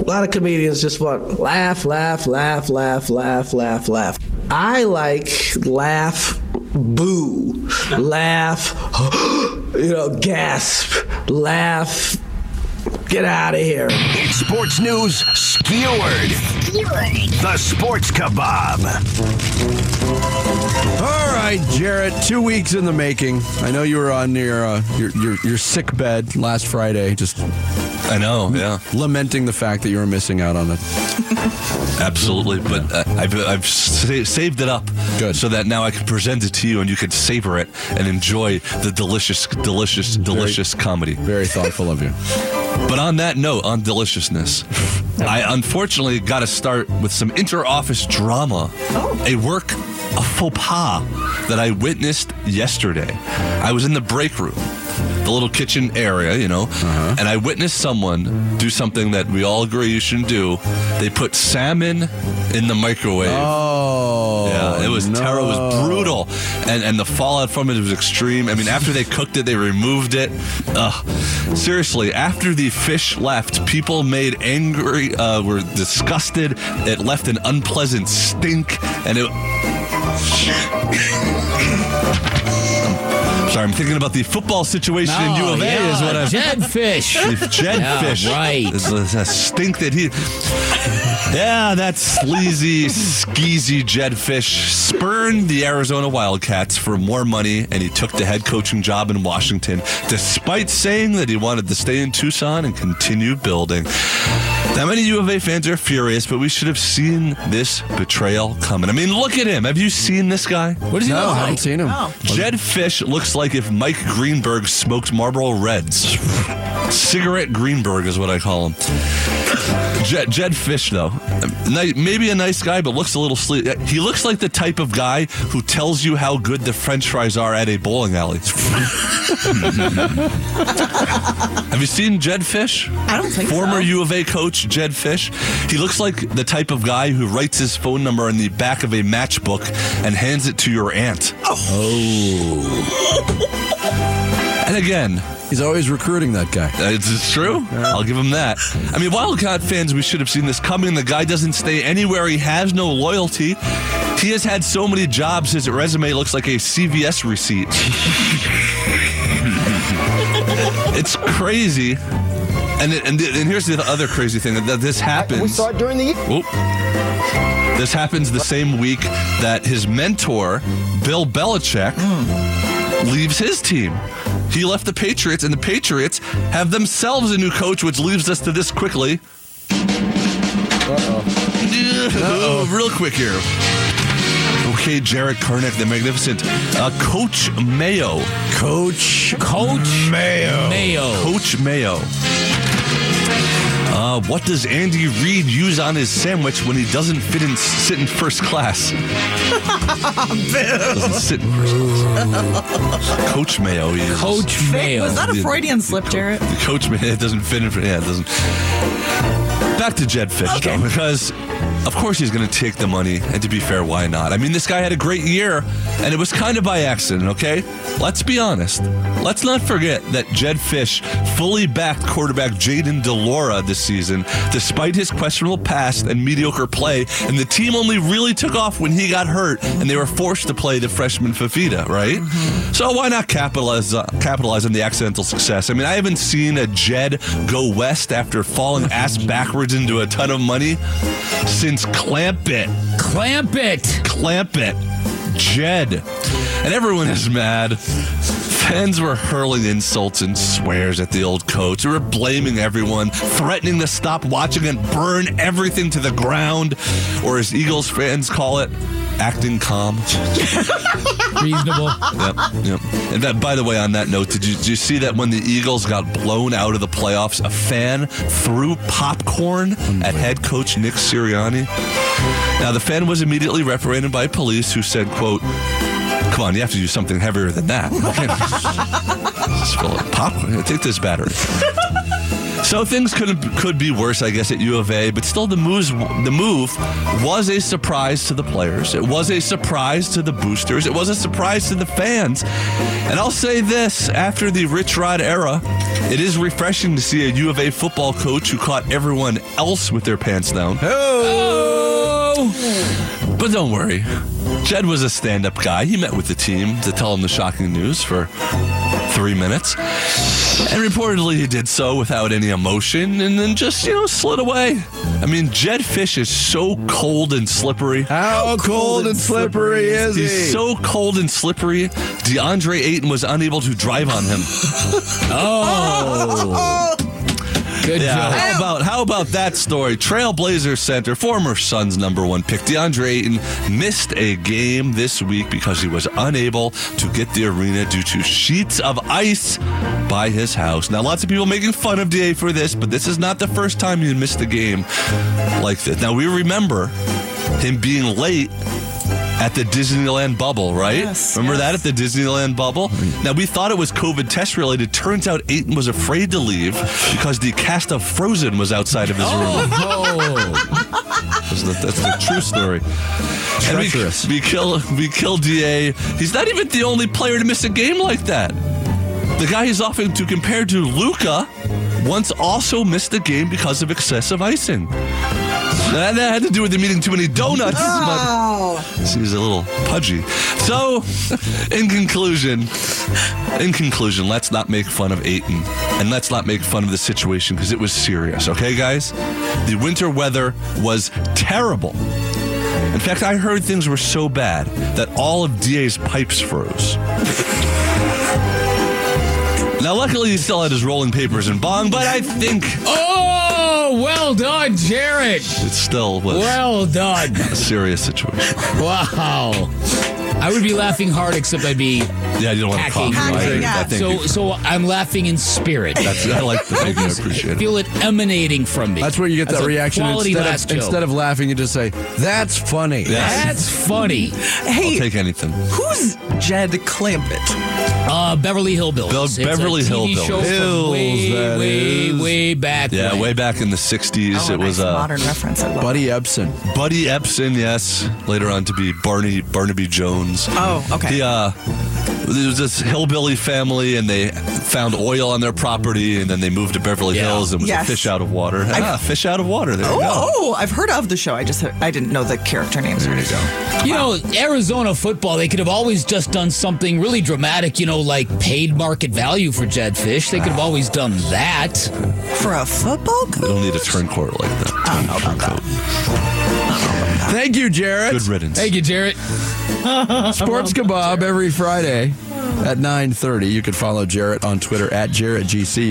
lot of comedians just want laugh, laugh, laugh, laugh, laugh, laugh, laugh. I like laugh, boo, laugh, gasp, laugh, get out of here. It's sports news skewered. The Sports Kebab. All right, Jarrett, 2 weeks in the making. I know you were on your sick bed last Friday, just I know, yeah. lamenting the fact that you were missing out on it. Absolutely, but I've saved it up. Good. So that now I can present it to you and you can savor it and enjoy the delicious comedy. Very thoughtful of you. But on that note, on deliciousness, I unfortunately got to start with some inter-office drama. A faux pas that I witnessed yesterday. I was in the break room, the little kitchen area, and I witnessed someone do something that we all agree you shouldn't do. They put salmon in the microwave. Oh, yeah, it was terrible. It was brutal, and the fallout from it was extreme. I mean, after they cooked it, they removed it. Seriously, after the fish left, people made angry, were disgusted. It left an unpleasant stink, and it... Sorry, I'm thinking about the football situation in U of A. Is what I'm. Jedfish. Jedfish. Right. There's a stink that he. Yeah, that sleazy, skeezy Jedfish spurned the Arizona Wildcats for more money, and he took the head coaching job in Washington, despite saying that he wanted to stay in Tucson and continue building. Now, many U of A fans are furious, but we should have seen this betrayal coming. I mean, look at him. Have you seen this guy? What does he look I like? haven't seen him. Oh. Jedfish looks like if Mike Greenberg smoked Marlboro Reds. Cigarette Greenberg is what I call him. Jedfish, though, maybe a nice guy, but looks a little sleek. He looks like the type of guy who tells you how good the French fries are at a bowling alley. Have you seen Jedfish? I don't think Former so. U of A coach Jedfish. He looks like the type of guy who writes his phone number in the back of a matchbook and hands it to your aunt. And again, He's always recruiting that guy. it's true. I'll give him that. I mean, Wildcat fans, we should have seen this coming. The guy doesn't stay anywhere. He has no loyalty. He has had so many jobs, his resume looks like a CVS receipt. It's crazy. And here's the other crazy thing, that this happens. We saw it during the... This happens the same week that his mentor, Bill Belichick, leaves his team. He left the Patriots, and the Patriots have themselves a new coach, which leads us to this quickly. Real quick here. Okay, Jared Kernick, the magnificent. Coach Mayo. Coach Mayo. Coach Mayo. What does Andy Reid use on his sandwich when he doesn't sit in first class? Doesn't sit in first class. Coach Mayo. Coach Mayo. Was that a Freudian slip, Jarrett? Coach Mayo. It doesn't fit in. Yeah, it doesn't. Back to Jedfish, though, because of course he's going to take the money, and to be fair, why not? I mean, this guy had a great year, and it was kind of by accident, okay? Let's be honest. Let's not forget that Jedfish fully backed quarterback Jaden DeLora this season, despite his questionable past and mediocre play, and the team only really took off when he got hurt, and they were forced to play the freshman Fafita, right? Mm-hmm. So why not capitalize on the accidental success? I mean, I haven't seen a Jed go west after falling ass backwards into a ton of money since Clamp It. Jed. And everyone is mad. Fans were hurling insults and swears at the old coach. They were blaming everyone, threatening to stop watching and burn everything to the ground, or as Eagles fans call it, acting calm. Reasonable. Yep. And that, by the way, on that note, did you see that when the Eagles got blown out of the playoffs, a fan threw popcorn at head coach Nick Sirianni? Now, the fan was immediately reprimanded by police, who said, quote, "Come on, you have to do something heavier than that. Just fill it popcorn. Take this battery." So things could be worse, I guess, at U of A, but still the move was a surprise to the players. It was a surprise to the boosters. It was a surprise to the fans. And I'll say this, after the Rich Rod era, it is refreshing to see a U of A football coach who caught everyone else with their pants down. But don't worry. Jed was a stand-up guy. He met with the team to tell them the shocking news for 3 minutes. And reportedly he did so without any emotion and then just, slid away. I mean, Jed Fish is so cold and slippery. How cold and slippery is he? He's so cold and slippery, DeAndre Ayton was unable to drive on him. Oh. Good job. How about that story? Trailblazer center, former Suns #1 pick, DeAndre Ayton missed a game this week because he was unable to get the arena due to sheets of ice by his house. Now, lots of people making fun of DA for this, but this is not the first time he missed a game like this. Now, we remember him being late at the Disneyland bubble, right? Yes, Remember yes. that at the Disneyland bubble? Now, we thought it was COVID test related. Turns out Ayton was afraid to leave because the cast of Frozen was outside of his room. That's the true story. Treacherous. And we kill DA. He's not even the only player to miss a game like that. The guy he's often to compare to, Luka, once also missed a game because of excessive icing. That had to do with him eating too many donuts, but he's a little pudgy. So, in conclusion, let's not make fun of Ayton, and let's not make fun of the situation because it was serious, okay, guys? The winter weather was terrible. In fact, I heard things were so bad that all of DA's pipes froze. Now, luckily, he still had his rolling papers and bong, but I think Oh, well done, Jarrett. it still was Well done. a serious situation. Wow. I would be laughing hard, except I'd be Yeah, you don't want to hacking. cough. Right? yeah. Thank you. So I'm laughing in spirit. I like the thank you. I appreciate it. Feel it emanating from me. That's where you get That's that a reaction. quality last joke. Instead of laughing, you just say, "That's funny." Yeah. That's funny. I'll Hey, take anything. who's Jed Clampett? Beverly Hillbillies. It's Beverly a TV Hillbillies. show Hills, from way, that way, is. way back. Yeah, when. way back in the 60s, Oh, it was nice modern reference. I love Buddy Ebsen. Buddy Ebsen, yes. Later on to be Barnaby Jones. Oh, okay. He, there was this hillbilly family, and they found oil on their property, and then they moved to Beverly Yeah. Hills, and was Yes. a fish out of water. Fish out of water. There you go. Oh, I've heard of the show. I didn't know the character names. There you go. You know, Arizona football, they could have always just done something really dramatic, like paid market value for Jed Fish. They could have always done that. For a football They coach? don't need a turncoat like that. I don't know about that. Thank you, Jarrett. Good riddance. Thank you, Jarrett. Sports Kebab every Friday at 9:30. You can follow Jarrett on Twitter at JarrettGC.